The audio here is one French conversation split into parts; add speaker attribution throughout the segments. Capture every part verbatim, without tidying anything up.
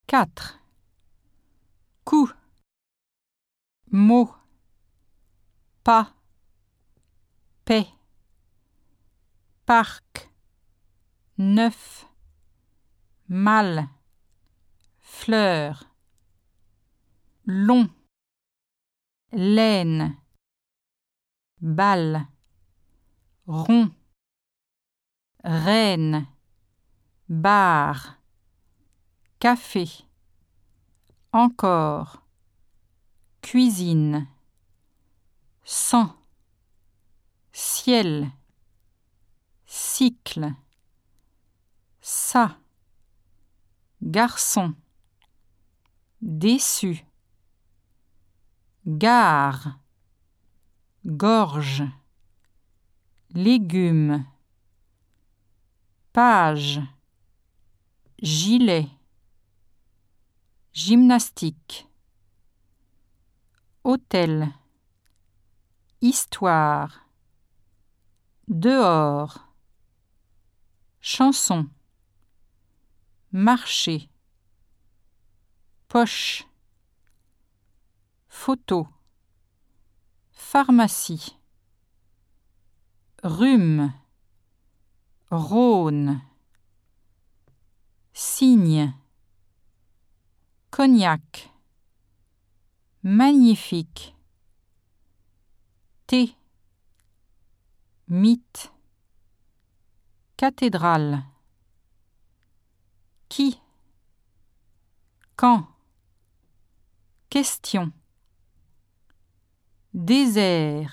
Speaker 1: quatre. Coup. Mot. Pas. Paix. Parc. Neuf. Mal. Fleur. Long. Laine. Balle. Rond. Reine. Bar. Café. Encore. Cuisine. Sang. Ciel. Cycle. Ça. Garçon. Déçu. Gare. Gorge. Légumes. Page. Gilet. Gymnastique. Hôtel. Histoire. Dehors. Chanson. Marché. Poche. Photo. Pharmacie. Rhume. Rhône. Cygne. Cognac. Magnifique. Thé. Mythe. Cathédrale. Qui. Quand. Question. Désert.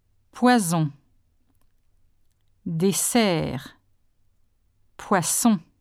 Speaker 1: Poison. Dessert. Poisson.